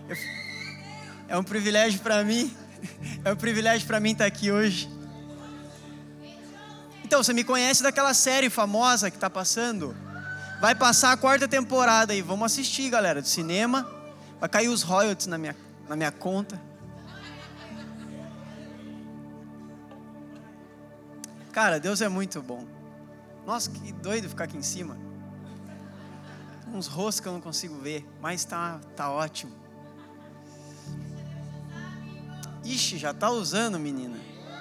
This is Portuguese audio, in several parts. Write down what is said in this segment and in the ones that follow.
É um privilégio para mim. É um privilégio para mim estar aqui hoje. Então, você me conhece daquela série famosa que está passando? Vai passar a 4ª temporada aí. Vamos assistir, galera, do cinema. Vai cair os royalties na minha conta. Cara, Deus é muito bom. Nossa, que doido ficar aqui em cima. Uns rostos que eu não consigo ver, mas tá ótimo. Ixi, já tá usando, menina.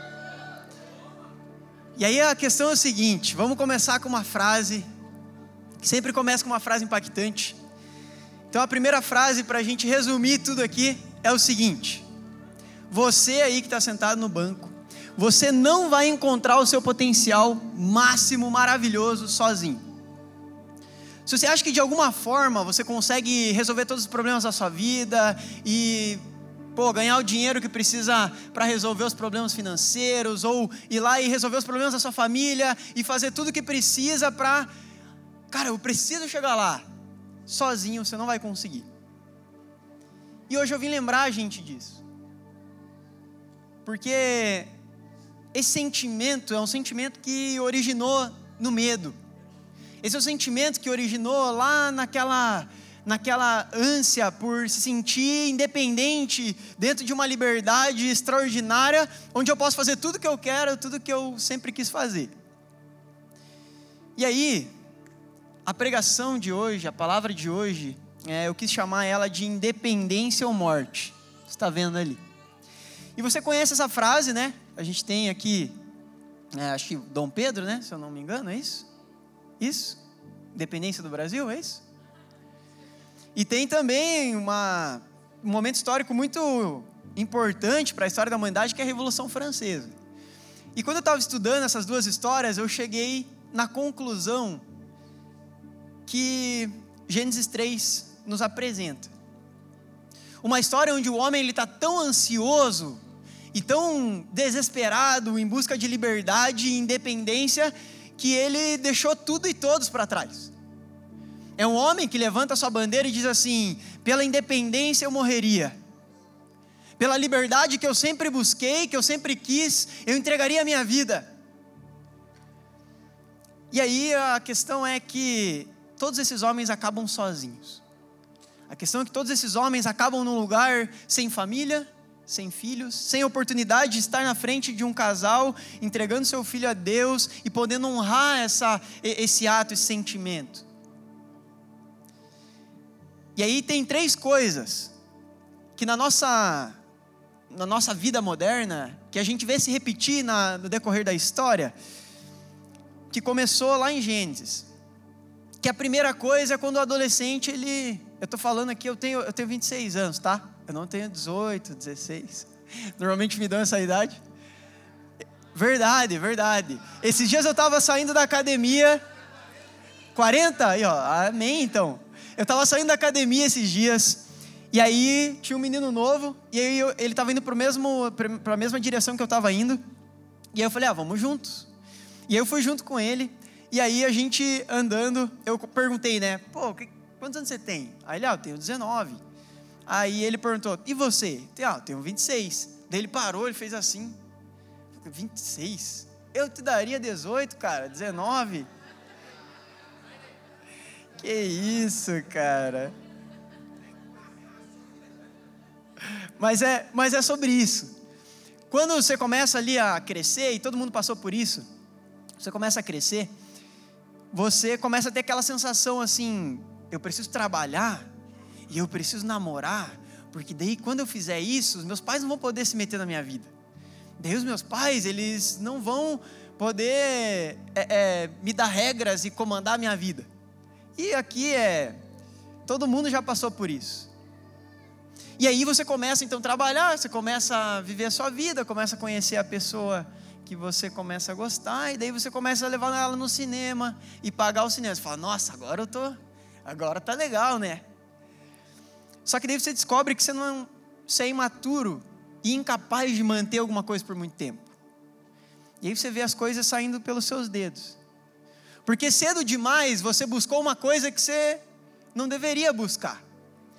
E aí a questão é o seguinte, vamos começar com uma frase, que sempre começa com uma frase impactante. Então a primeira frase para a gente resumir tudo aqui é o seguinte: você aí que está sentado no banco, você não vai encontrar o seu potencial máximo, maravilhoso, sozinho. Se você acha que de alguma forma você consegue resolver todos os problemas da sua vida e ganhar o dinheiro que precisa para resolver os problemas financeiros, ou ir lá e resolver os problemas da sua família e fazer tudo o que precisa para... Cara, eu preciso chegar lá. Sozinho você não vai conseguir. E hoje eu vim lembrar a gente disso. Porque esse sentimento é um sentimento que originou no medo. Esse é o sentimento que originou lá naquela ânsia por se sentir independente dentro de uma liberdade extraordinária, onde eu posso fazer tudo que eu quero, tudo que eu sempre quis fazer. E aí, a pregação de hoje, a palavra de hoje, eu quis chamar ela de independência ou morte. Você está vendo ali. E você conhece essa frase, né? A gente tem aqui, acho que Dom Pedro, né? Se eu não me engano, é isso? Isso? Independência do Brasil, é isso? E tem também um momento histórico muito importante para a história da humanidade, que é a Revolução Francesa. E quando eu estava estudando essas duas histórias, eu cheguei na conclusão que Gênesis 3 nos apresenta. Uma história onde o homem está tão ansioso e tão desesperado em busca de liberdade e independência, que ele deixou tudo e todos para trás. É um homem que levanta sua bandeira e diz assim: pela independência eu morreria, pela liberdade que eu sempre busquei, que eu sempre quis, eu entregaria a minha vida. E aí a questão é que todos esses homens acabam sozinhos. A questão é que todos esses homens acabam num lugar sem família, sem filhos, sem oportunidade de estar na frente de um casal, entregando seu filho a Deus e podendo honrar esse ato, esse sentimento. E aí tem 3 coisas que na nossa vida moderna, que a gente vê se repetir no decorrer da história, que começou lá em Gênesis. Que a primeira coisa é quando o adolescente, eu estou falando aqui, eu tenho 26 anos, tá? Eu não tenho 18, 16. Normalmente me dão essa idade. Verdade. Esses dias eu estava saindo da academia. 40? Aí, ó, amém então. Eu estava saindo da academia esses dias, e aí tinha um menino novo, e aí ele estava indo para a mesma direção que eu estava indo, e aí eu falei, vamos juntos. E aí eu fui junto com ele, e aí a gente andando, eu perguntei, né, quantos anos você tem? Aí ele, eu tenho 19. Aí ele perguntou, e você? Eu tenho 26. Daí ele parou, ele fez assim, 26? Eu te daria 18, cara, 19? Que isso, cara. Mas é sobre isso. Quando você começa ali a crescer, e todo mundo passou por isso, você começa a crescer, você começa a ter aquela sensação assim, eu preciso trabalhar, e eu preciso namorar, porque daí quando eu fizer isso, os meus pais não vão poder se meter na minha vida. Daí os meus pais, eles não vão poder me dar regras e comandar a minha vida. E aqui todo mundo já passou por isso. E aí você começa então a trabalhar, você começa a viver a sua vida, começa a conhecer a pessoa que você começa a gostar, e daí você começa a levar ela no cinema e pagar o cinema. Você fala, nossa, agora tá legal, né? Só que daí você descobre que você é imaturo e incapaz de manter alguma coisa por muito tempo. E aí você vê as coisas saindo pelos seus dedos. Porque cedo demais você buscou uma coisa que você não deveria buscar.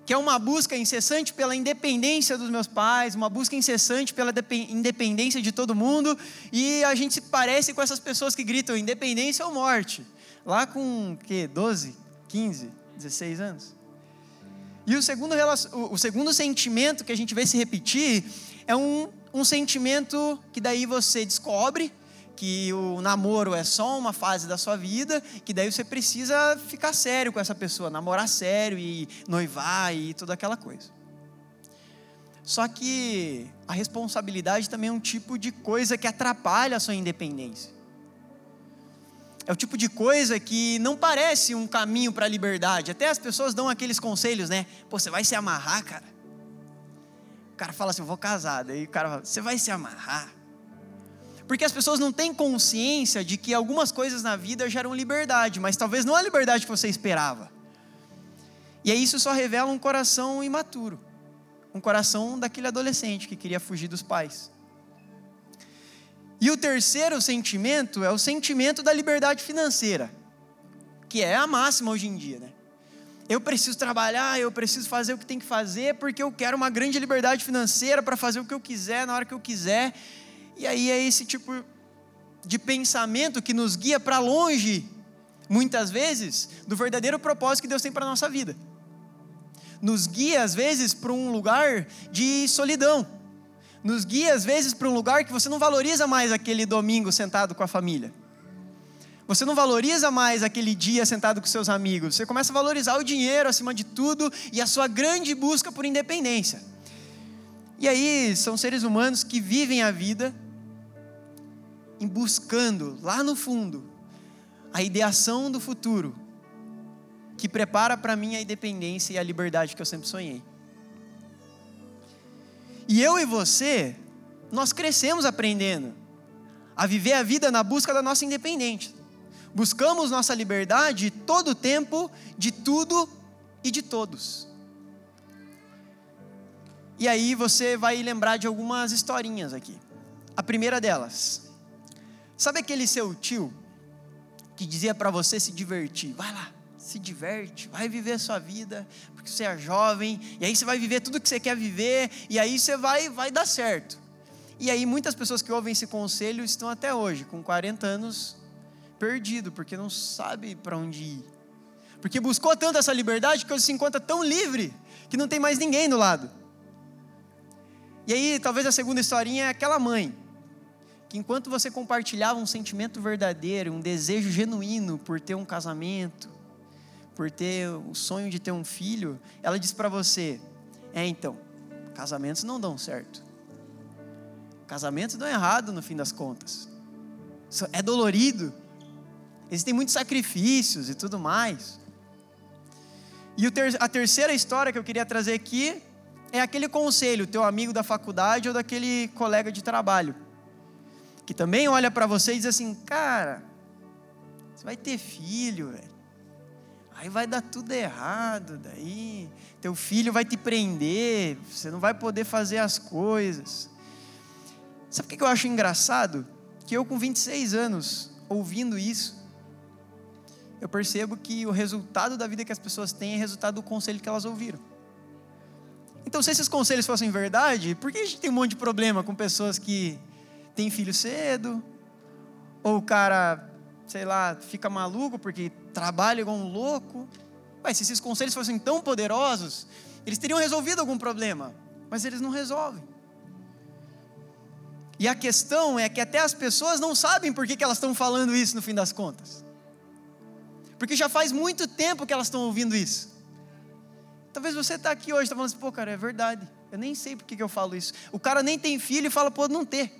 que é uma busca incessante pela independência dos meus pais, uma busca incessante pela independência de todo mundo, e a gente se parece com essas pessoas que gritam independência ou morte, lá com 12, 15, 16 anos. E o segundo sentimento que a gente vê se repetir é um sentimento que daí você descobre que o namoro é só uma fase da sua vida, que daí você precisa ficar sério com essa pessoa, namorar sério e noivar e toda aquela coisa. Só que a responsabilidade também é um tipo de coisa que atrapalha a sua independência. É o tipo de coisa que não parece um caminho para a liberdade. Até as pessoas dão aqueles conselhos, né? Pô, você vai se amarrar, cara? O cara fala assim, eu vou casar. Daí o cara fala, você vai se amarrar? Porque as pessoas não têm consciência de que algumas coisas na vida geram liberdade, mas talvez não a liberdade que você esperava. E aí isso só revela um coração imaturo. Um coração daquele adolescente que queria fugir dos pais. E o terceiro sentimento é o sentimento da liberdade financeira, que é a máxima hoje em dia, né? Eu preciso trabalhar, eu preciso fazer o que tem que fazer, porque eu quero uma grande liberdade financeira para fazer o que eu quiser, na hora que eu quiser. E aí é esse tipo de pensamento que nos guia para longe, muitas vezes, do verdadeiro propósito que Deus tem para a nossa vida. Nos guia, às vezes, para um lugar de solidão. Nos guia, às vezes, para um lugar que você não valoriza mais aquele domingo sentado com a família. Você não valoriza mais aquele dia sentado com seus amigos. Você começa a valorizar o dinheiro acima de tudo e a sua grande busca por independência. E aí, são seres humanos que vivem a vida em buscando, lá no fundo, a ideação do futuro, que prepara para mim a independência e a liberdade que eu sempre sonhei. E eu e você, nós crescemos aprendendo a viver a vida na busca da nossa independência. Buscamos nossa liberdade todo o tempo, de tudo e de todos. E aí você vai lembrar de algumas historinhas aqui. A primeira delas, sabe aquele seu tio que dizia para você se divertir? Vai lá, se diverte, vai viver a sua vida, porque você é jovem, e aí você vai viver tudo que você quer viver, e aí você vai dar certo. E aí muitas pessoas que ouvem esse conselho estão até hoje, com 40 anos, perdido, porque não sabe para onde ir. Porque buscou tanto essa liberdade que hoje se encontra tão livre, que não tem mais ninguém do lado. E aí talvez a segunda historinha é aquela mãe, que enquanto você compartilhava um sentimento verdadeiro, um desejo genuíno por ter um casamento, por ter o sonho de ter um filho, ela diz para você, então, casamentos não dão certo. Casamentos dão errado no fim das contas. É dolorido. Existem muitos sacrifícios e tudo mais. E a terceira história que eu queria trazer aqui é aquele conselho, teu amigo da faculdade ou daquele colega de trabalho, que também olha para você e diz assim, cara, você vai ter filho, velho. Aí vai dar tudo errado, daí teu filho vai te prender, você não vai poder fazer as coisas. Sabe o que eu acho engraçado? Que eu com 26 anos, ouvindo isso, eu percebo que o resultado da vida que as pessoas têm é resultado do conselho que elas ouviram. Então, se esses conselhos fossem verdade, por que a gente tem um monte de problema com pessoas que têm filho cedo, ou o cara, sei lá, fica maluco porque trabalha igual um louco? Mas se esses conselhos fossem tão poderosos, eles teriam resolvido algum problema, mas eles não resolvem. E a questão é que até as pessoas não sabem por que elas estão falando isso no fim das contas. Porque já faz muito tempo que elas estão ouvindo isso. Talvez você está aqui hoje, está falando assim, pô cara, é verdade, eu nem sei por que eu falo isso. O cara nem tem filho e fala, pô, não ter.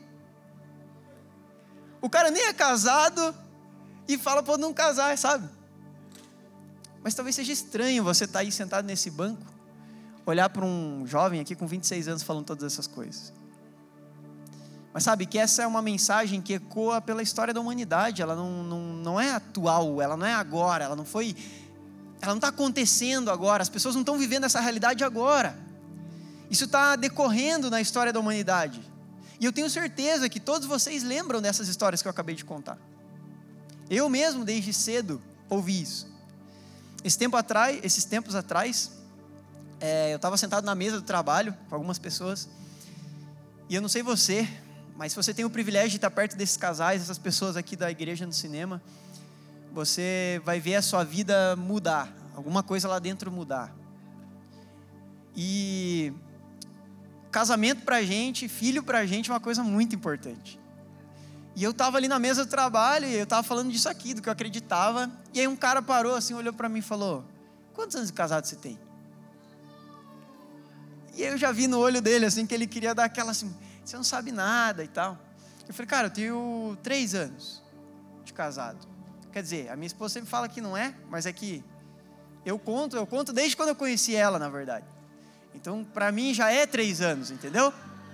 O cara nem é casado e fala, pô, não casar, sabe? Mas talvez seja estranho você estar aí sentado nesse banco, olhar para um jovem aqui com 26 anos falando todas essas coisas. Mas sabe que essa é uma mensagem que ecoa pela história da humanidade, ela não é atual, ela não é agora, ela não está acontecendo agora, as pessoas não estão vivendo essa realidade agora. Isso está decorrendo na história da humanidade. E eu tenho certeza que todos vocês lembram dessas histórias que eu acabei de contar. Eu mesmo, desde cedo, ouvi isso. Esses tempos atrás, eu estava sentado na mesa do trabalho com algumas pessoas, e eu não sei você, mas se você tem o privilégio de estar perto desses casais, essas pessoas aqui da igreja no cinema, você vai ver a sua vida mudar, alguma coisa lá dentro mudar. E casamento pra gente, filho pra gente é uma coisa muito importante. E eu estava ali na mesa do trabalho, e eu estava falando disso aqui, do que eu acreditava, e aí um cara parou assim, olhou para mim e falou: quantos anos de casado você tem? E eu já vi no olho dele assim, que ele queria dar aquela assim, você não sabe nada e tal. Eu falei: cara, eu tenho 3 anos de casado. Quer dizer, a minha esposa sempre fala que não é, mas é que eu conto desde quando eu conheci ela, na verdade. Então, para mim já é 3 anos, entendeu?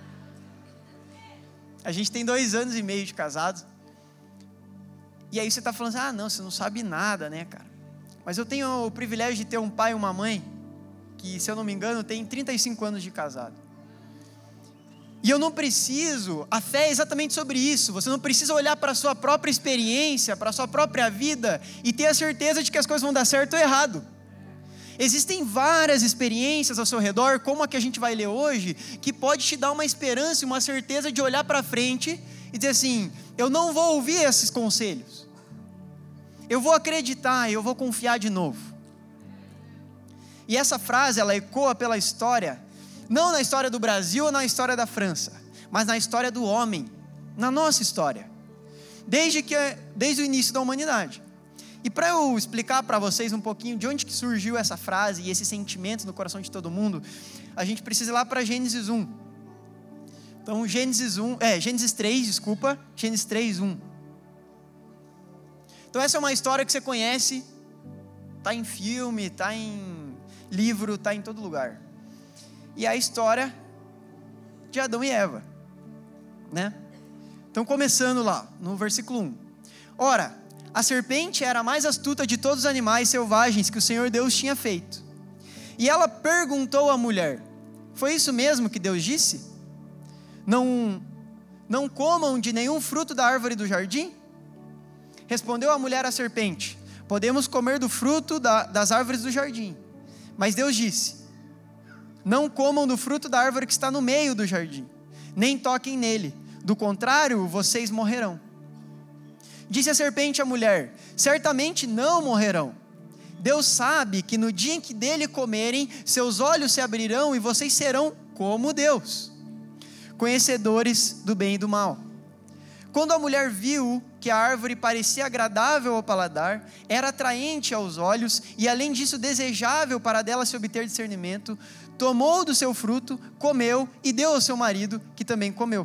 A gente tem 2 anos e meio de casado. E aí você está falando assim: não, você não sabe nada, né, cara? Mas eu tenho o privilégio de ter um pai e uma mãe que, se eu não me engano, tem 35 anos de casado. E eu não preciso, a fé é exatamente sobre isso. Você não precisa olhar para a sua própria experiência, para a sua própria vida e ter a certeza de que as coisas vão dar certo ou errado. Existem várias experiências ao seu redor, como a que a gente vai ler hoje, que pode te dar uma esperança e uma certeza de olhar para frente e dizer assim: eu não vou ouvir esses conselhos, eu vou acreditar, eu vou confiar de novo. E essa frase, ela ecoa pela história, não na história do Brasil ou na história da França, mas na história do homem, na nossa história, desde o início da humanidade. E para eu explicar para vocês um pouquinho de onde que surgiu essa frase e esse sentimento no coração de todo mundo, a gente precisa ir lá para Gênesis 1. Então, Gênesis 3, 1. Então, essa é uma história que você conhece, está em filme, está em livro, está em todo lugar. E é a história de Adão e Eva, né? Então, começando lá, no versículo 1. Ora, a serpente era a mais astuta de todos os animais selvagens que o Senhor Deus tinha feito. E ela perguntou à mulher: foi isso mesmo que Deus disse? Não comam de nenhum fruto da árvore do jardim? Respondeu a mulher à serpente: podemos comer do fruto das árvores do jardim. Mas Deus disse: não comam do fruto da árvore que está no meio do jardim, nem toquem nele, do contrário, vocês morrerão. Disse a serpente à mulher: certamente não morrerão. Deus sabe que no dia em que dele comerem, seus olhos se abrirão e vocês serão como Deus, conhecedores do bem e do mal. Quando a mulher viu que a árvore parecia agradável ao paladar, era atraente aos olhos e, além disso, desejável para dela se obter discernimento, tomou do seu fruto, comeu e deu ao seu marido, que também comeu.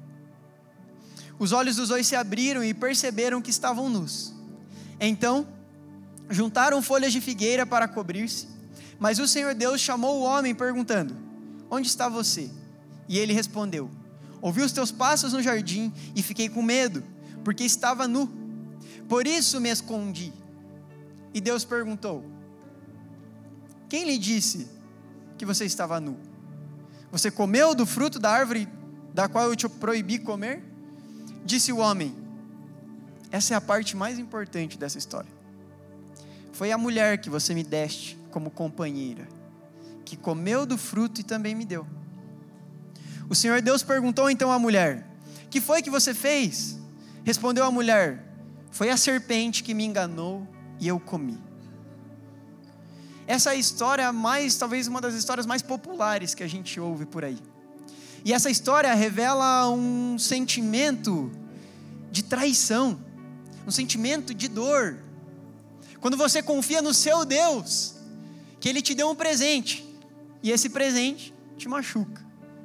Os olhos dos dois se abriram e perceberam que estavam nus. Então, juntaram folhas de figueira para cobrir-se, mas o Senhor Deus chamou o homem perguntando: onde está você? E ele respondeu: ouvi os teus passos no jardim e fiquei com medo, porque estava nu, por isso me escondi. E Deus perguntou: quem lhe disse que você estava nu? Você comeu do fruto da árvore da qual eu te proibi comer? Disse o homem: essa é a parte mais importante dessa história. Foi a mulher que você me deste como companheira, que comeu do fruto e também me deu. O Senhor Deus perguntou então à mulher: que foi que você fez? Respondeu a mulher: foi a serpente que me enganou e eu comi. Essa é a história talvez uma das histórias mais populares que a gente ouve por aí. E essa história revela um sentimento de traição, um sentimento de dor. Quando você confia no seu Deus, que Ele te deu um presente, e esse presente te machuca.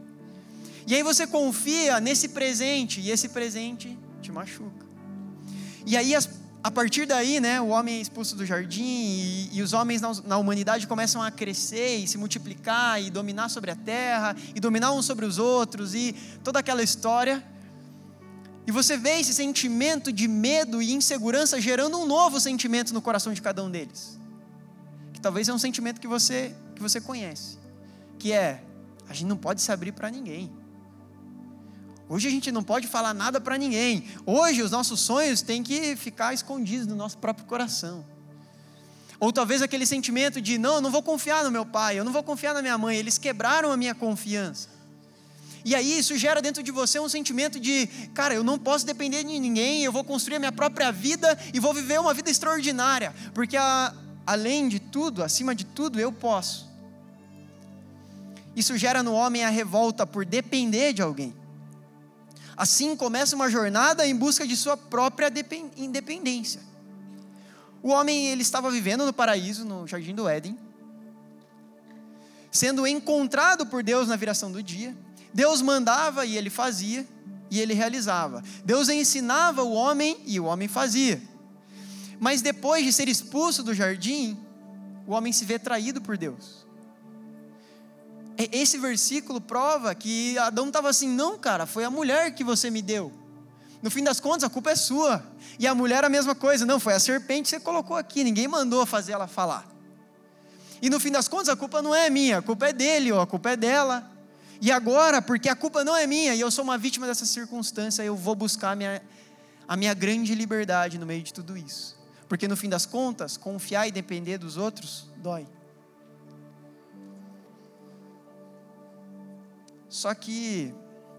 E aí você confia nesse presente, e esse presente te machuca. E aí, a partir daí, né, o homem é expulso do jardim, e os homens na humanidade começam a crescer, e se multiplicar, e dominar sobre a terra, e dominar uns sobre os outros, e toda aquela história. E você vê esse sentimento de medo e insegurança gerando um novo sentimento no coração de cada um deles, que talvez é um sentimento que você conhece, que é: a gente não pode se abrir para ninguém. Hoje a gente não pode falar nada para ninguém. Hoje os nossos sonhos têm que ficar escondidos no nosso próprio coração. Ou talvez aquele sentimento de, não, eu não vou confiar no meu pai, eu não vou confiar na minha mãe, eles quebraram a minha confiança. E aí isso gera dentro de você um sentimento de, cara, eu não posso depender de ninguém, eu vou construir a minha própria vida e vou viver uma vida extraordinária, porque além de tudo, acima de tudo, eu posso. Isso gera no homem a revolta por depender de alguém. Assim começa uma jornada em busca de sua própria independência. O homem, ele estava vivendo no paraíso, no jardim do Éden, sendo encontrado por Deus na viração do dia. Deus mandava e ele fazia, e ele realizava. Deus ensinava o homem e o homem fazia. Mas depois de ser expulso do jardim, o homem se vê traído por Deus. Esse versículo prova que Adão estava assim, não, cara, foi a mulher que você me deu. No fim das contas, a culpa é sua. E a mulher a mesma coisa, não, foi a serpente que você colocou aqui, ninguém mandou fazer ela falar. E no fim das contas, a culpa não é minha, a culpa é dele, ou a culpa é dela. E agora, porque a culpa não é minha, e eu sou uma vítima dessa circunstância, eu vou buscar a minha grande liberdade no meio de tudo isso. Porque no fim das contas, confiar e depender dos outros, dói. Só que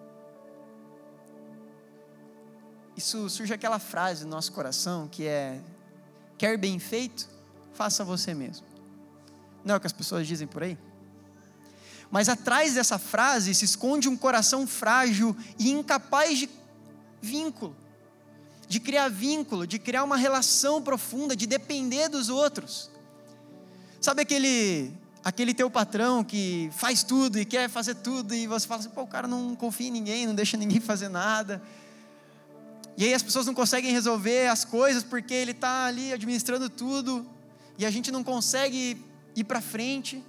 isso surge aquela frase no nosso coração que é: quer bem feito, faça você mesmo. Não é o que as pessoas dizem por aí? Mas atrás dessa frase se esconde um coração frágil e incapaz de vínculo, de criar uma relação profunda, de depender dos outros. Sabe aquele teu patrão que faz tudo e quer fazer tudo, e você fala assim, pô, o cara não confia em ninguém, não deixa ninguém fazer nada. E aí as pessoas não conseguem resolver as coisas porque ele está ali administrando tudo, e a gente não consegue ir para frente.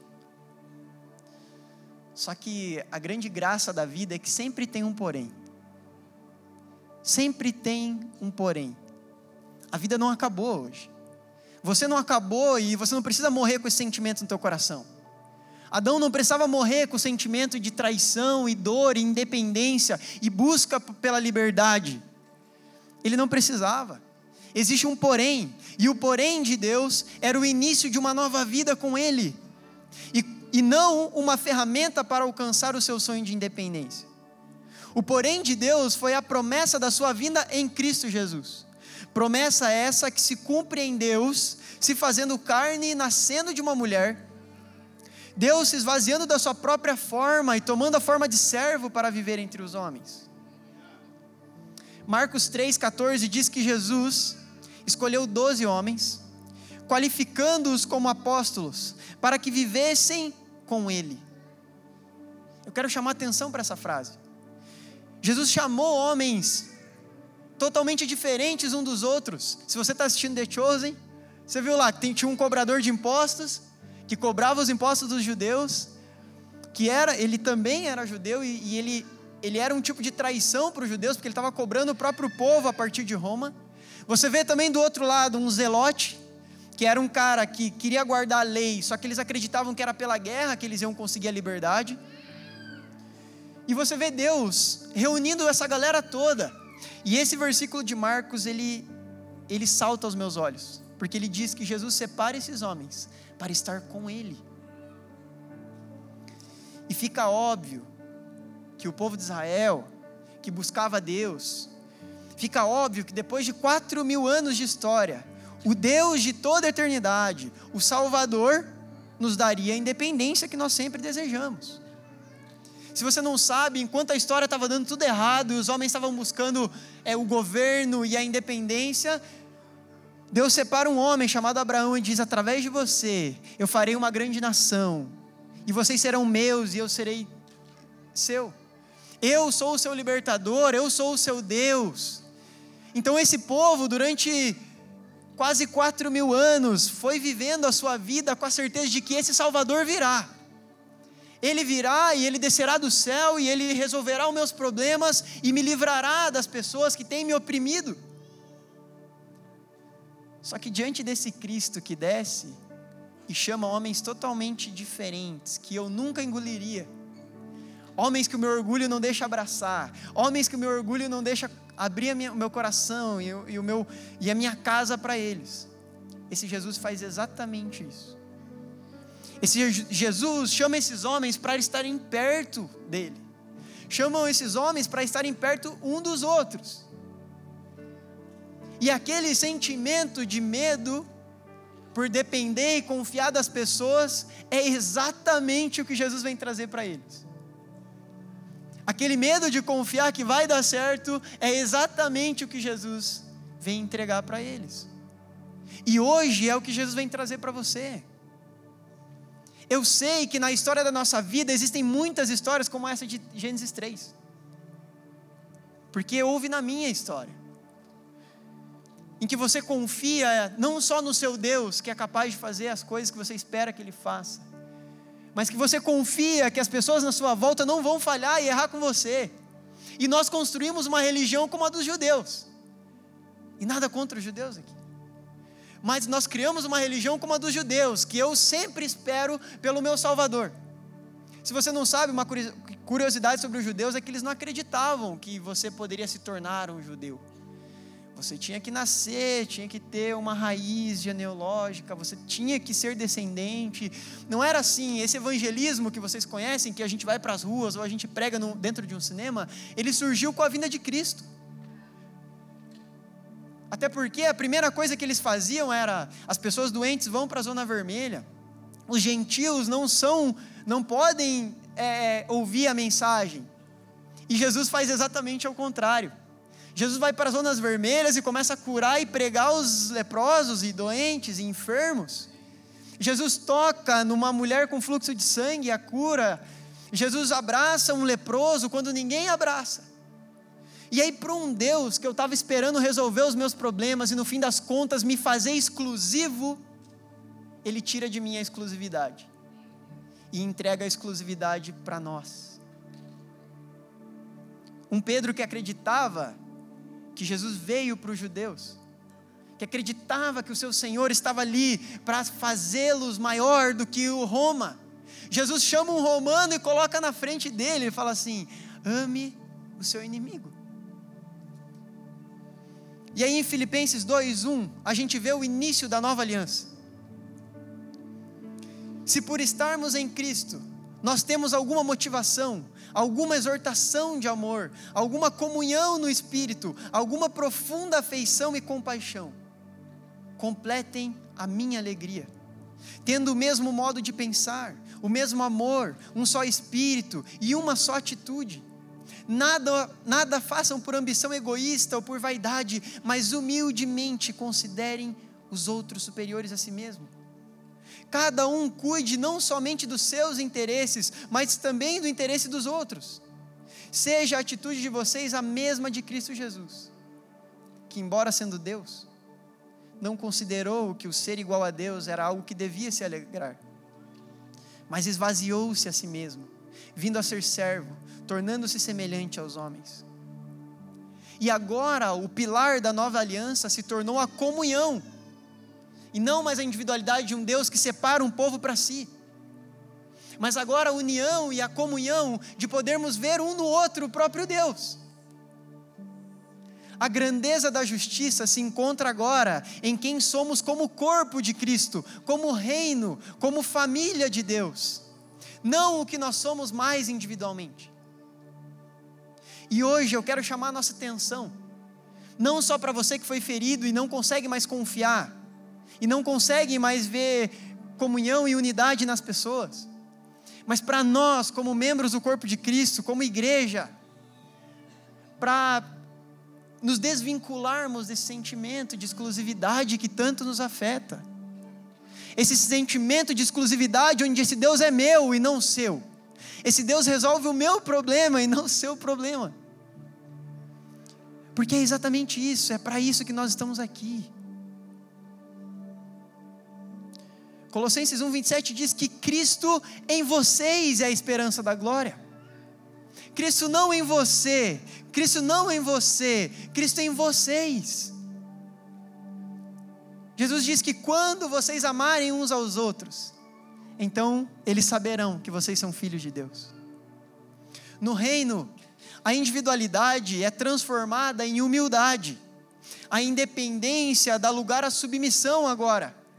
Só que a grande graça da vida é que sempre tem um porém. Sempre tem um porém. A vida não acabou hoje. Você não acabou e você não precisa morrer com esse sentimento no teu coração. Adão não precisava morrer com o sentimento de traição e dor e independência e busca pela liberdade. Ele não precisava. Existe um porém, e o porém de Deus era o início de uma nova vida com Ele, e não uma ferramenta para alcançar o seu sonho de independência. O porém de Deus foi a promessa da sua vinda em Cristo Jesus. Promessa essa que se cumpre em Deus, se fazendo carne e nascendo de uma mulher, Deus se esvaziando da sua própria forma e tomando a forma de servo para viver entre os homens. Marcos 3,14 diz que Jesus escolheu 12 homens, qualificando-os como apóstolos, para que vivessem com Ele. Eu quero chamar atenção para essa frase. Jesus chamou homens totalmente diferentes uns dos outros. Se você está assistindo The Chosen, você viu lá que tinha um cobrador de impostos, que cobrava os impostos dos judeus, ele também era judeu, e ele era um tipo de traição para os judeus, porque ele estava cobrando o próprio povo a partir de Roma. Você vê também do outro lado um zelote, que era um cara que queria guardar a lei, só que eles acreditavam que era pela guerra que eles iam conseguir a liberdade. E você vê Deus reunindo essa galera toda. E esse versículo de Marcos, ele salta aos meus olhos, porque ele diz que Jesus separa esses homens para estar com Ele. E fica óbvio que o povo de Israel, que buscava Deus, fica óbvio que depois de 4.000 anos de história, o Deus de toda a eternidade, o Salvador, nos daria a independência que nós sempre desejamos. Se você não sabe, enquanto a história estava dando tudo errado, e os homens estavam buscando o governo e a independência, Deus separa um homem chamado Abraão e diz: através de você, eu farei uma grande nação, e vocês serão meus e eu serei seu. Eu sou o seu libertador, eu sou o seu Deus. Então esse povo, durante quase 4.000 anos, foi vivendo a sua vida com a certeza de que esse Salvador virá. Ele virá e Ele descerá do céu e Ele resolverá os meus problemas e me livrará das pessoas que têm me oprimido. Só que diante desse Cristo que desce e chama homens totalmente diferentes, que eu nunca engoliria, homens que o meu orgulho não deixa abraçar, homens que o meu orgulho não deixa abrir o meu coração e a minha casa para eles, esse Jesus faz exatamente isso. Esse Jesus chama esses homens para estarem perto dele. Chamam esses homens para estarem perto um dos outros. E aquele sentimento de medo por depender e confiar das pessoas é exatamente o que Jesus vem trazer para eles. Aquele medo de confiar que vai dar certo é exatamente o que Jesus vem entregar para eles. E hoje é o que Jesus vem trazer para você. Eu sei que na história da nossa vida existem muitas histórias como essa de Gênesis 3. Porque houve na minha história. Em que você confia não só no seu Deus, que é capaz de fazer as coisas que você espera que Ele faça, mas que você confia que as pessoas na sua volta não vão falhar e errar com você. E nós construímos uma religião como a dos judeus. E nada contra os judeus aqui. Mas nós criamos uma religião como a dos judeus, que eu sempre espero pelo meu Salvador. Se você não sabe, uma curiosidade sobre os judeus é que eles não acreditavam que você poderia se tornar um judeu. Você tinha que nascer, tinha que ter uma raiz genealógica, você tinha que ser descendente. Não era assim. Esse evangelismo que vocês conhecem, que a gente vai para as ruas ou a gente prega dentro de um cinema, ele surgiu com a vinda de Cristo. Até porque a primeira coisa que eles faziam era, as pessoas doentes vão para a zona vermelha, os gentios não podem ouvir a mensagem. E Jesus faz exatamente ao contrário. Jesus vai para as zonas vermelhas e começa a curar e pregar os leprosos e doentes e enfermos. Jesus toca numa mulher com fluxo de sangue e a cura. Jesus abraça um leproso quando ninguém abraça. E aí, para um Deus que eu estava esperando resolver os meus problemas e no fim das contas me fazer exclusivo, Ele tira de mim a exclusividade e entrega a exclusividade para nós. Um Pedro que acreditava que Jesus veio para os judeus, que acreditava que o seu Senhor estava ali para fazê-los maior do que o Roma. Jesus chama um romano e coloca na frente dele e fala assim: ame o seu inimigo. E aí em Filipenses 2:1, a gente vê o início da nova aliança. Se por estarmos em Cristo, nós temos alguma motivação, alguma exortação de amor, alguma comunhão no Espírito, alguma profunda afeição e compaixão, completem a minha alegria, tendo o mesmo modo de pensar, o mesmo amor, um só Espírito e uma só atitude. Nada façam por ambição egoísta ou por vaidade, mas humildemente considerem os outros superiores a si mesmo. Cada um cuide não somente dos seus interesses, mas também do interesse dos outros. Seja a atitude de vocês a mesma de Cristo Jesus, que embora sendo Deus, não considerou que o ser igual a Deus era algo que devia se alegrar, mas esvaziou-se a si mesmo, vindo a ser servo, tornando-se semelhante aos homens. E agora o pilar da nova aliança se tornou a comunhão, e não mais a individualidade de um Deus que separa um povo para si, mas agora a união e a comunhão de podermos ver um no outro o próprio Deus. A grandeza da justiça se encontra agora em quem somos como corpo de Cristo, como reino, como família de Deus, não o que nós somos mais individualmente. E hoje eu quero chamar a nossa atenção, não só para você que foi ferido e não consegue mais confiar, e não consegue mais ver comunhão e unidade nas pessoas, mas para nós, como membros do corpo de Cristo, como igreja, para nos desvincularmos desse sentimento de exclusividade que tanto nos afeta. Esse sentimento de exclusividade onde esse Deus é meu e não seu. Esse Deus resolve o meu problema e não o seu problema. Porque é exatamente isso, é para isso que nós estamos aqui. Colossenses 1:27 diz que Cristo em vocês é a esperança da glória. Cristo não em você, Cristo não em você, Cristo em vocês. Jesus diz que quando vocês amarem uns aos outros, então eles saberão que vocês são filhos de Deus. No reino, a individualidade é transformada em humildade. A independência dá lugar à submissão agora.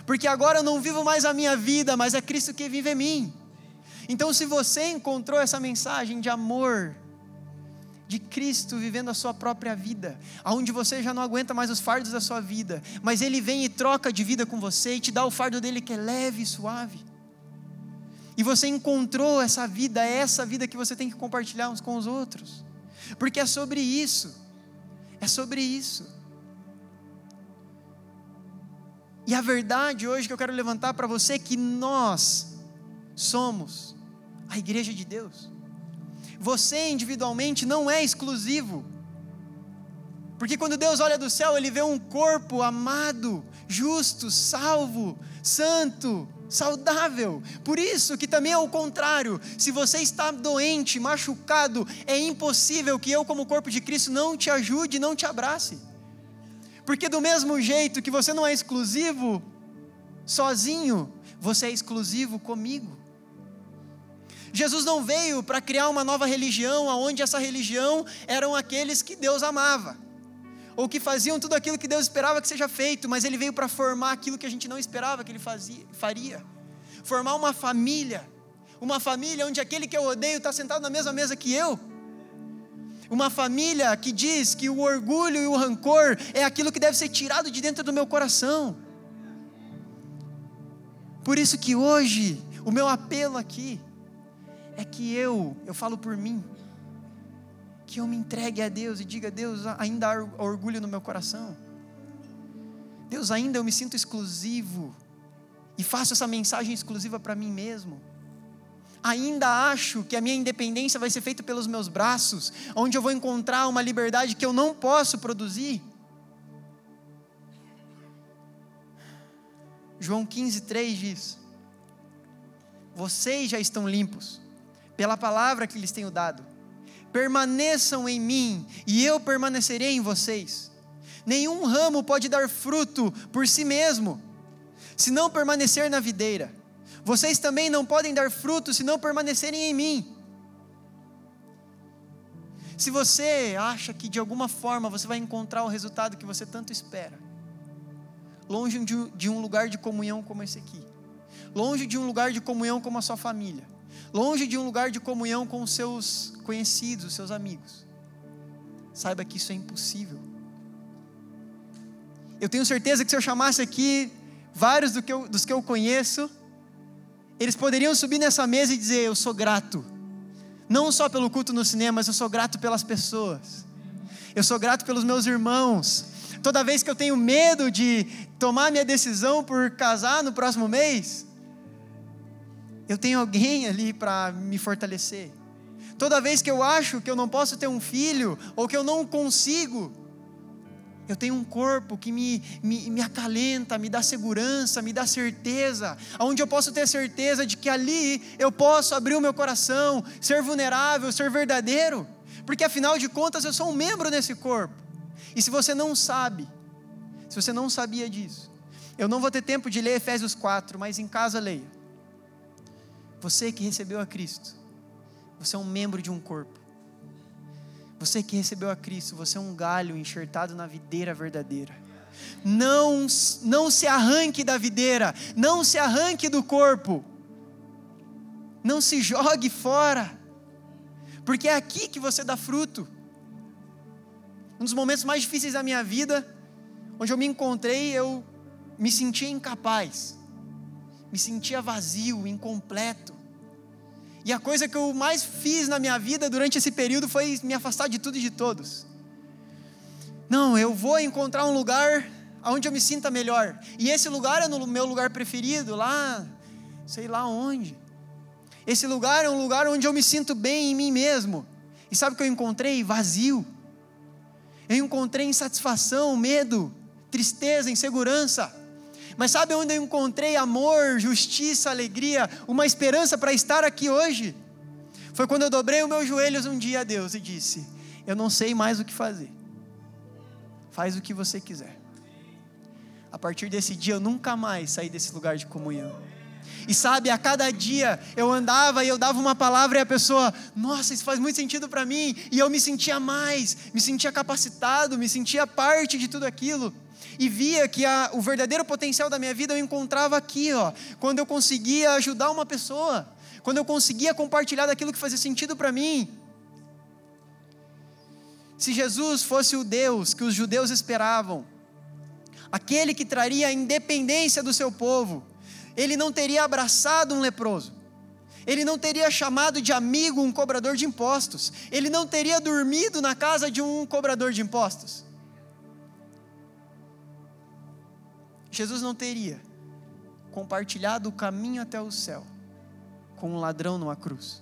porque agora eu não vivo mais a minha vida, mas é Cristo que vive em mim. Então, se você encontrou essa mensagem de amor, de Cristo vivendo a sua própria vida, onde você já não aguenta mais os fardos da sua vida, mas Ele vem e troca de vida com você e te dá o fardo dele que é leve e suave, e você encontrou essa vida, é essa vida que você tem que compartilhar uns com os outros, porque é sobre isso, e a verdade hoje que eu quero levantar para você é que nós somos a igreja de Deus. Você individualmente não é exclusivo, porque quando Deus olha do céu, Ele vê um corpo amado, justo, salvo, santo, saudável. Por isso que também é o contrário, se você está doente, machucado, é impossível que eu, como corpo de Cristo, não te ajude, não te abrace, porque do mesmo jeito que você não é exclusivo sozinho, você é exclusivo comigo. Jesus não veio para criar uma nova religião, onde essa religião eram aqueles que Deus amava, ou que faziam tudo aquilo que Deus esperava que seja feito, mas Ele veio para formar aquilo que a gente não esperava que Ele faria, formar uma família onde aquele que eu odeio está sentado na mesma mesa que eu, uma família que diz que o orgulho e o rancor é aquilo que deve ser tirado de dentro do meu coração. Por isso que hoje, o meu apelo aqui, é que eu falo por mim, que eu me entregue a Deus e diga: Deus, ainda há orgulho no meu coração, Deus, ainda eu me sinto exclusivo, e faço essa mensagem exclusiva para mim mesmo, ainda acho que a minha independência vai ser feita pelos meus braços, onde eu vou encontrar uma liberdade que eu não posso produzir. João 15:3 diz: vocês já estão limpos pela palavra que lhes tenho dado, permaneçam em mim e eu permanecerei em vocês. Nenhum ramo pode dar fruto por si mesmo, se não permanecer na videira. Vocês também não podem dar fruto se não permanecerem em mim. Se você acha que de alguma forma você vai encontrar o resultado que você tanto espera, longe de um lugar de comunhão como esse aqui, longe de um lugar de comunhão como a sua família, longe de um lugar de comunhão com os seus conhecidos, os seus amigos, saiba que isso é impossível. Eu tenho certeza que se eu chamasse aqui vários dos que eu conheço, eles poderiam subir nessa mesa e dizer: eu sou grato, não só pelo culto no cinema, mas eu sou grato pelas pessoas, eu sou grato pelos meus irmãos. Toda vez que eu tenho medo de tomar minha decisão por casar no próximo mês, eu tenho alguém ali para me fortalecer. Toda vez que eu acho que eu não posso ter um filho, ou que eu não consigo, eu tenho um corpo que me acalenta, me dá segurança, me dá certeza, onde eu posso ter certeza de que ali eu posso abrir o meu coração, ser vulnerável, ser verdadeiro, porque afinal de contas eu sou um membro desse corpo. E se você não sabe, se você não sabia disso, eu não vou ter tempo de ler Efésios 4, mas em casa leia. Você que recebeu a Cristo, você é um membro de um corpo. Você que recebeu a Cristo, você é um galho enxertado na videira verdadeira. Não se arranque da videira, não se arranque do corpo, não se jogue fora, porque é aqui que você dá fruto. Um dos momentos mais difíceis da minha vida, onde eu me encontrei, eu me sentia incapaz, me sentia vazio, incompleto. E a coisa que eu mais fiz na minha vida durante esse período foi me afastar de tudo e de todos. Não, eu vou encontrar um lugar onde eu me sinta melhor. E esse lugar é no meu lugar preferido, lá, sei lá onde. Esse lugar é um lugar onde eu me sinto bem em mim mesmo. E sabe o que eu encontrei? Vazio. Eu encontrei insatisfação, medo, tristeza, insegurança. Mas sabe onde eu encontrei amor, justiça, alegria, uma esperança para estar aqui hoje? Foi quando eu dobrei os meus joelhos um dia a Deus e disse: eu não sei mais o que fazer, faz o que você quiser. A partir desse dia eu nunca mais saí desse lugar de comunhão. E sabe, a cada dia eu andava e eu dava uma palavra e a pessoa, nossa, isso faz muito sentido para mim. E eu me sentia me sentia capacitado, me sentia parte de tudo aquilo. E via que o verdadeiro potencial da minha vida eu encontrava aqui, quando eu conseguia ajudar uma pessoa, quando eu conseguia compartilhar daquilo que fazia sentido para mim. Se Jesus fosse o Deus que os judeus esperavam, aquele que traria a independência do seu povo, Ele não teria abraçado um leproso, Ele não teria chamado de amigo um cobrador de impostos, Ele não teria dormido na casa de um cobrador de impostos. Jesus não teria compartilhado o caminho até o céu com um ladrão numa cruz.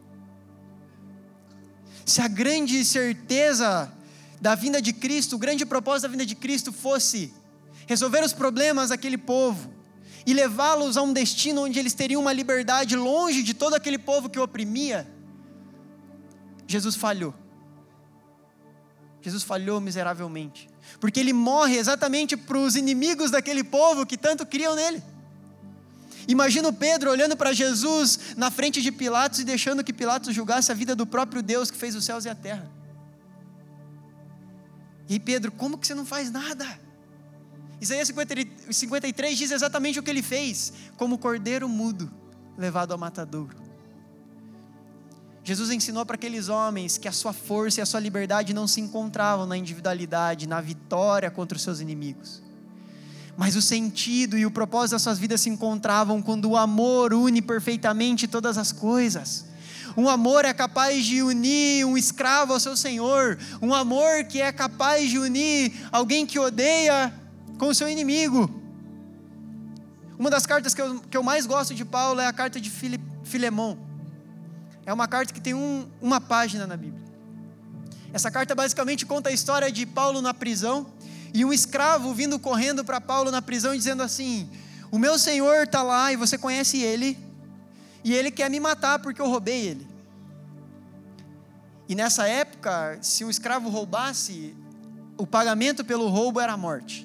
Se a grande certeza da vinda de Cristo, o grande propósito da vinda de Cristo fosse resolver os problemas daquele povo e levá-los a um destino onde eles teriam uma liberdade longe de todo aquele povo que o oprimia, Jesus falhou. Jesus falhou miseravelmente, porque Ele morre exatamente para os inimigos daquele povo que tanto criam nele. Imagina o Pedro olhando para Jesus na frente de Pilatos e deixando que Pilatos julgasse a vida do próprio Deus que fez os céus e a terra. E Pedro, como que você não faz nada? Isaías 53 diz exatamente o que ele fez, como cordeiro mudo levado ao matadouro. Jesus ensinou para aqueles homens que a sua força e a sua liberdade não se encontravam na individualidade, na vitória contra os seus inimigos, mas o sentido e o propósito das suas vidas se encontravam quando o amor une perfeitamente todas as coisas. Um amor é capaz de unir um escravo ao seu senhor, um amor que é capaz de unir alguém que odeia com o seu inimigo. Uma das cartas que eu mais gosto de Paulo é a carta de Filemon. É uma carta que tem uma página na Bíblia. Essa carta basicamente conta a história de Paulo na prisão, e um escravo vindo correndo para Paulo na prisão e dizendo assim: o meu senhor está lá e você conhece ele, e ele quer me matar porque eu roubei ele. E nessa época, se um escravo roubasse, o pagamento pelo roubo era a morte.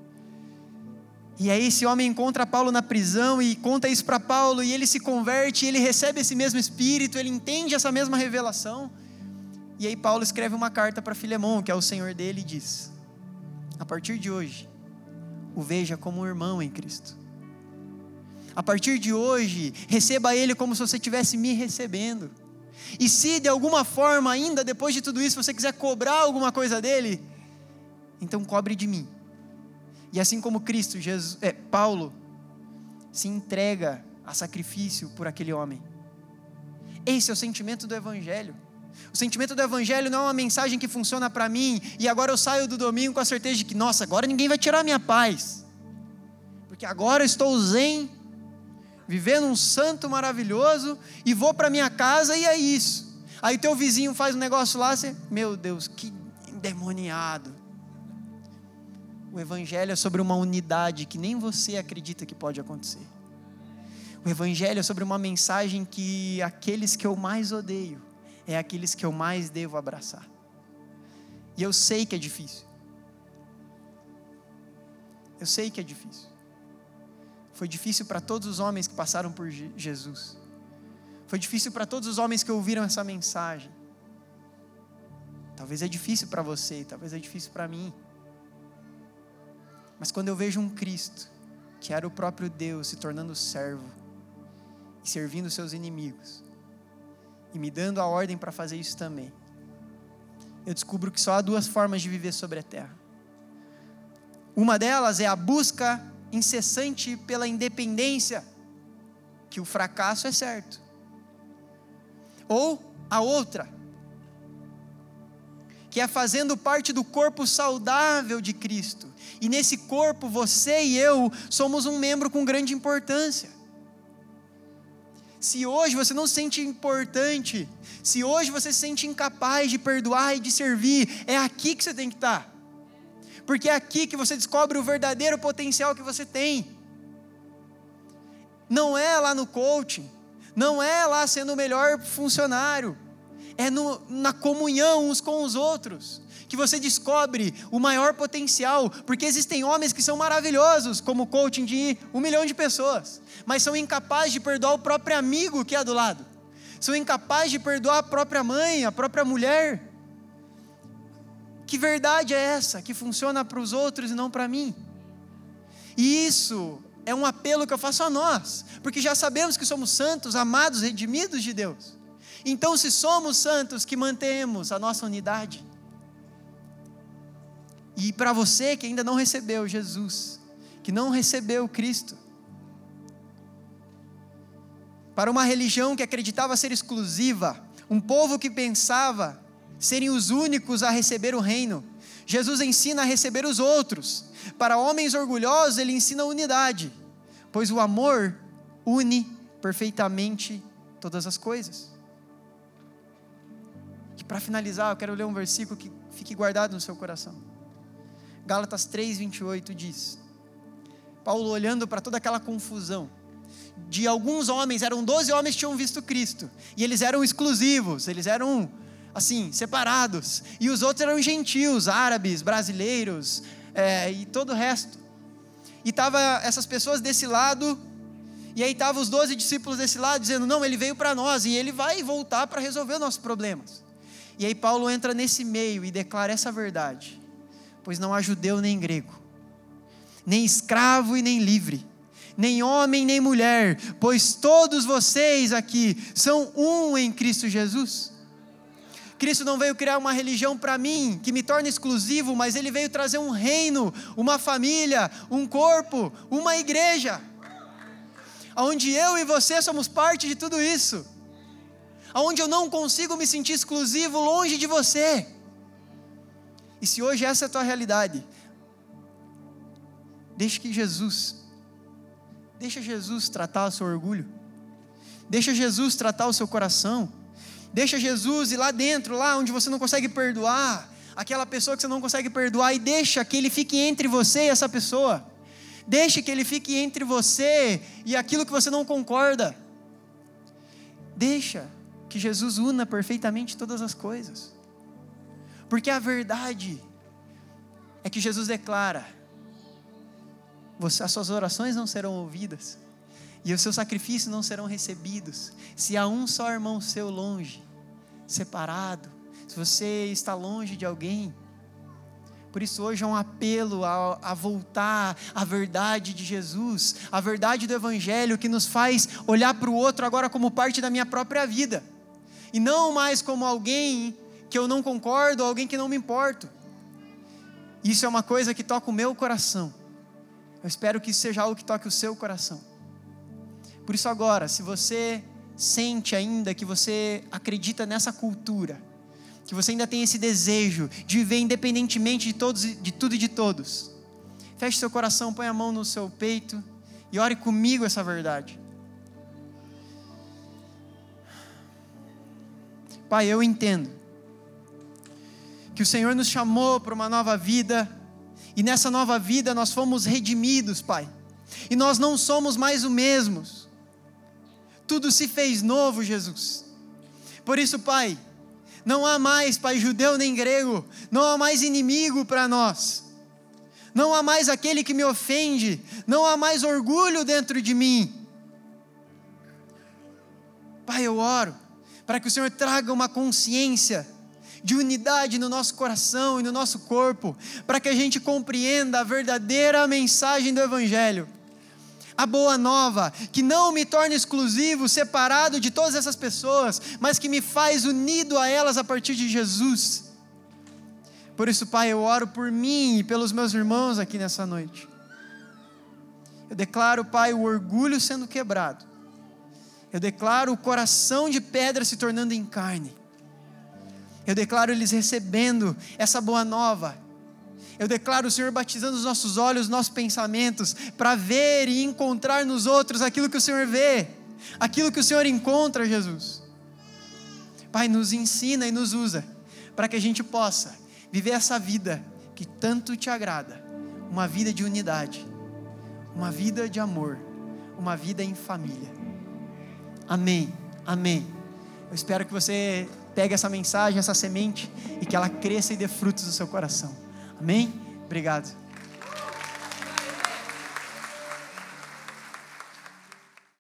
E aí esse homem encontra Paulo na prisão e conta isso para Paulo, e ele se converte, ele recebe esse mesmo espírito, ele entende essa mesma revelação. E aí Paulo escreve uma carta para Filemon, que é o senhor dele, e diz: a partir de hoje, o veja como um irmão em Cristo. A partir de hoje, receba ele como se você estivesse me recebendo. E se de alguma forma ainda, depois de tudo isso, você quiser cobrar alguma coisa dele, então cobre de mim. E assim como Cristo, Paulo se entrega a sacrifício por aquele homem. Esse é o sentimento do Evangelho. O sentimento do Evangelho não é uma mensagem que funciona para mim e agora eu saio do domingo com a certeza de que, nossa, agora ninguém vai tirar a minha paz, porque agora eu estou zen, vivendo um santo maravilhoso, e vou para minha casa e é isso. Aí teu vizinho faz um negócio lá, você, meu Deus, que endemoniado. O Evangelho é sobre uma unidade que nem você acredita que pode acontecer. O Evangelho é sobre uma mensagem que aqueles que eu mais odeio é aqueles que eu mais devo abraçar. E eu sei que é difícil. Eu sei que é difícil. Foi difícil para todos os homens que passaram por Jesus. Foi difícil para todos os homens que ouviram essa mensagem. Talvez é difícil para você, talvez é difícil para mim. Mas quando eu vejo um Cristo, que era o próprio Deus, se tornando servo, e servindo seus inimigos, e me dando a ordem para fazer isso também, eu descubro que só há duas formas de viver sobre a terra. Uma delas é a busca incessante pela independência, que o fracasso é certo. Ou a outra, que é fazendo parte do corpo saudável de Cristo. E nesse corpo, você e eu somos um membro com grande importância. Se hoje você não se sente importante, se hoje você se sente incapaz de perdoar e de servir, é aqui que você tem que estar. Porque é aqui que você descobre o verdadeiro potencial que você tem. Não é lá no coaching, não é lá sendo o melhor funcionário, é na comunhão uns com os outros que você descobre o maior potencial, porque existem homens que são maravilhosos, como coaching de 1 milhão de pessoas, mas são incapazes de perdoar o próprio amigo que é do lado, são incapazes de perdoar a própria mãe, a própria mulher. Que verdade é essa, que funciona para os outros e não para mim? E isso é um apelo que eu faço a nós, porque já sabemos que somos santos, amados, redimidos de Deus. Então, se somos santos, que mantemos a nossa unidade. E para você que ainda não recebeu Jesus, que não recebeu Cristo, para uma religião que acreditava ser exclusiva, um povo que pensava serem os únicos a receber o reino, Jesus ensina a receber os outros. Para homens orgulhosos, ele ensina a unidade, pois o amor une perfeitamente todas as coisas. E para finalizar, eu quero ler um versículo que fique guardado no seu coração. Gálatas 3:28 diz, Paulo olhando para toda aquela confusão, de alguns homens, eram 12 homens que tinham visto Cristo, e eles eram exclusivos, eles eram assim, separados, e os outros eram gentios, árabes, brasileiros, e todo o resto, e estavam essas pessoas desse lado, e aí estavam os 12 discípulos desse lado, dizendo, não, ele veio para nós, e ele vai voltar para resolver os nossos problemas. E aí Paulo entra nesse meio e declara essa verdade, pois não há judeu nem grego, nem escravo e nem livre, nem homem nem mulher, pois todos vocês aqui são um em Cristo Jesus. Cristo não veio criar uma religião para mim, que me torna exclusivo, mas Ele veio trazer um reino, uma família, um corpo, uma igreja, onde eu e você somos parte de tudo isso, onde eu não consigo me sentir exclusivo longe de você. E se hoje essa é a tua realidade, deixa Jesus tratar o seu orgulho, deixa Jesus tratar o seu coração, deixa Jesus ir lá dentro, lá onde você não consegue perdoar, aquela pessoa que você não consegue perdoar, e deixa que Ele fique entre você e essa pessoa, deixa que Ele fique entre você e aquilo que você não concorda, deixa que Jesus una perfeitamente todas as coisas, porque a verdade é que Jesus declara, as suas orações não serão ouvidas, e os seus sacrifícios não serão recebidos, se há um só irmão seu longe, separado, se você está longe de alguém. Por isso hoje é um apelo a voltar à verdade de Jesus, a verdade do Evangelho, que nos faz olhar para o outro agora como parte da minha própria vida, e não mais como alguém que eu não concordo, alguém que não me importo. Isso é uma coisa que toca o meu coração, eu espero que isso seja algo que toque o seu coração. Por isso agora, se você sente ainda que você acredita nessa cultura, que você ainda tem esse desejo de viver independentemente de todos, de tudo e de todos, feche seu coração, põe a mão no seu peito e ore comigo essa verdade. Pai, eu entendo que o Senhor nos chamou para uma nova vida, e nessa nova vida nós fomos redimidos, Pai, e nós não somos mais os mesmos, tudo se fez novo, Jesus. Por isso, Pai, não há mais, Pai, judeu nem grego, não há mais inimigo para nós, não há mais aquele que me ofende, não há mais orgulho dentro de mim. Pai, eu oro para que o Senhor traga uma consciência de unidade no nosso coração e no nosso corpo, para que a gente compreenda a verdadeira mensagem do Evangelho, a boa nova, que não me torna exclusivo, separado de todas essas pessoas, mas que me faz unido a elas a partir de Jesus. Por isso, Pai, eu oro por mim e pelos meus irmãos aqui nessa noite. Eu declaro, Pai, o orgulho sendo quebrado, eu declaro o coração de pedra se tornando em carne, eu declaro eles recebendo essa boa nova. Eu declaro o Senhor batizando os nossos olhos, os nossos pensamentos, para ver e encontrar nos outros aquilo que o Senhor vê, aquilo que o Senhor encontra, Jesus. Pai, nos ensina e nos usa, para que a gente possa viver essa vida que tanto te agrada, uma vida de unidade, uma vida de amor, uma vida em família. Amém, amém. Eu espero que você pegue essa mensagem, essa semente, e que ela cresça e dê frutos no seu coração. Amém? Obrigado.